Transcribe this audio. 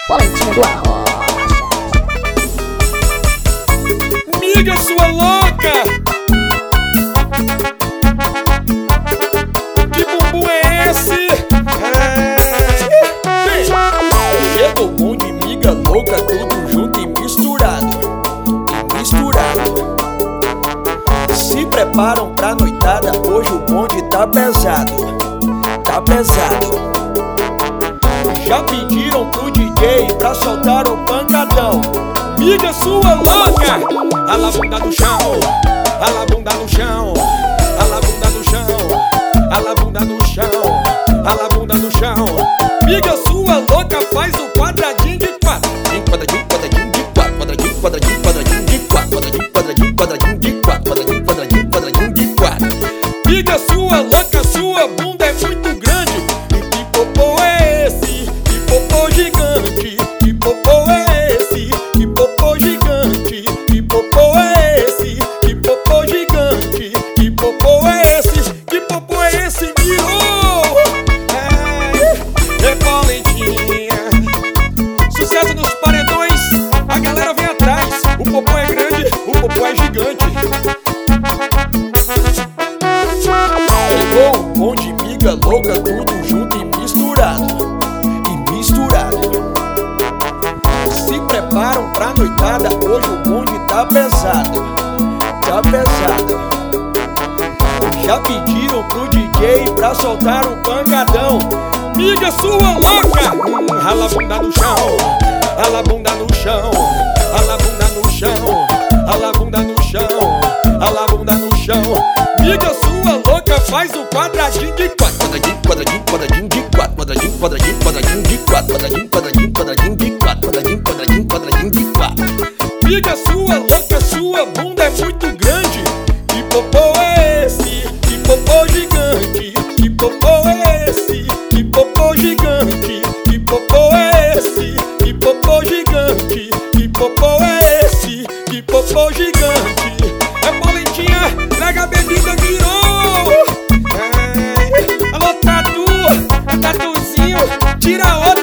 Polentinho do Arrocha. Miga, sua louca! Que bumbum é esse? Chegou um monte de miga louca, tudo junto e misturado. Se preparam pra noitada, hoje o bonde tá pesado. Já pediram pro DJ pra soltar o pancadão. Miga, sua louca! Ala a bunda no chão, ala a bunda no chão, ala a bunda no chão, ala a bunda no chão, ala a bunda no chão. Miga, sua louca, faz o quadradinho de quatro. Quadradinho, quadradinho de quatro, quadradinho, quadradinho, quadradinho de quatro, quadradinho, quadradinho, quadradinho de quatro, quadradinho, quadradinho, quadradinho de quatro. Miga, sua louca, sua bunda é muito grande. E que popô é esse? Que popô gigante? Que popô é esse? Que popô gigante? Que popô é esse? Que popô gigante? Que popô é esse? Que popô é esse? Virou! É Polentinha. Sucesso nos paredões, a galera vem atrás. O popô é grande, o popô é gigante. Chegou um monte de miga louca, tudo junto e misturado. Se preparam pra noitada, hoje o bonde tá pesado. Já pediram pro DJ pra soltar um pancadão. Miga, sua louca! Rala a bunda no chão, rala a bunda no chão, rala a bunda no chão, rala a bunda no chão, rala a bunda no chão. Miga, sua louca, faz o quadradinho de quatro. Quadradinho, quadradinho, quadradinho de quatro, quadradinho, quadradinho, quadradinho de quatro, quadradinho, quadradinho, quadradinho de quatro, quadradinho, quadradinho, quadradinho de quatro. Miga, sua louca, sua bunda é muito grande. Que popô é esse? Que popô gigante? Que popô é esse? Que popô gigante? Que popô é esse? Que popô gigante? Que popô é esse? Que popô gigante? É Polentinha, traga a bebida, virou! Alô, Tatu, Tatuzinho, tira a outra.